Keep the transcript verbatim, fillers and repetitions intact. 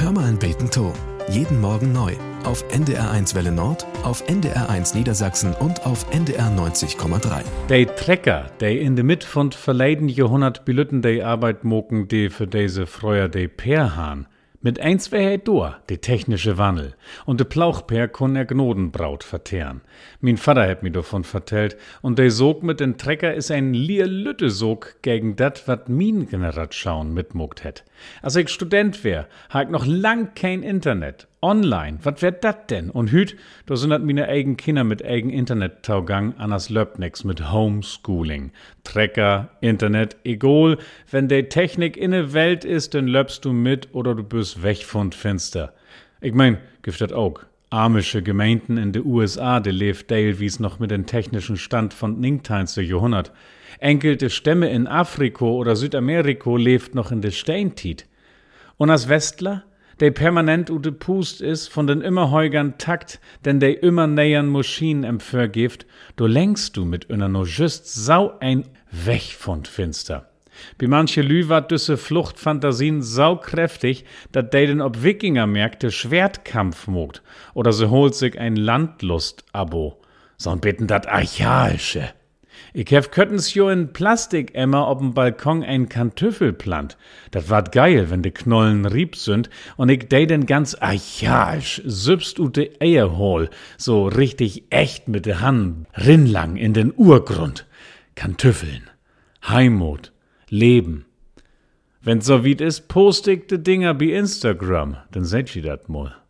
Hör mal ein Beten to. Jeden Morgen neu. Auf N D R eins Welle Nord, auf N D R eins Niedersachsen und auf N D R neunzig Komma drei. Die Trecker, die in de Mitte von verleiden Jahrhundert belütten die Arbeit moken, die für diese Freuer die Perhan. Mit eins wär er durch, die technische Wandel. Und de Plauchper kon er Gnodenbraut verteeren. Mein Vater hat mir davon vertellt. Und der Sog mit den Trecker is ein Lier-Lütte-Sog gegen dat, wat min Generation mitmogt het. Als ich Student wär, ha ich noch lang kein Internet. Online, wat wär dat denn? Und hüt, da sind dat mine eigen Kinder mit eigen Internet-Taugang, anders löbt nix mit Homeschooling. Trecker, Internet, egal, wenn de Technik in der Welt ist, dann löbst du mit oder du bist weg von Finster. Ich mein, gibt dat auch. Amische Gemeinden in de U S A, de lebt teilweise noch mit dem technischen Stand von neunzehnten Jahrhundert. Enkelte Stämme in Afrika oder Südamerika lebt noch in de Steintit. Und als Westler? Der permanent u de Pust is von den immer heugern Takt, denn der immer nähern Maschinen empförgift, do lenkst du mit einer no just sau ein Weg von Finster. Bei manche Lü war düsse Fluchtfantasien sau kräftig, dat de den ob Wikingermärkte Schwertkampf mogt, oder se holt sich ein Landlust-Abo. So'n bitten dat Archaische. Ich hef köttens jo in Plastikemmer ob'm Balkon ein Kantüffel plant. Dat wart geil, wenn de Knollen rieb sind und ich de den ganz archaisch sübst u de Eier hol, so richtig echt mit de Hand rinlang in den Urgrund. Kantüffeln, Heimat, Leben. Wenn's so weit is, post ich de Dinger bei Instagram, dann seht ihr dat mal.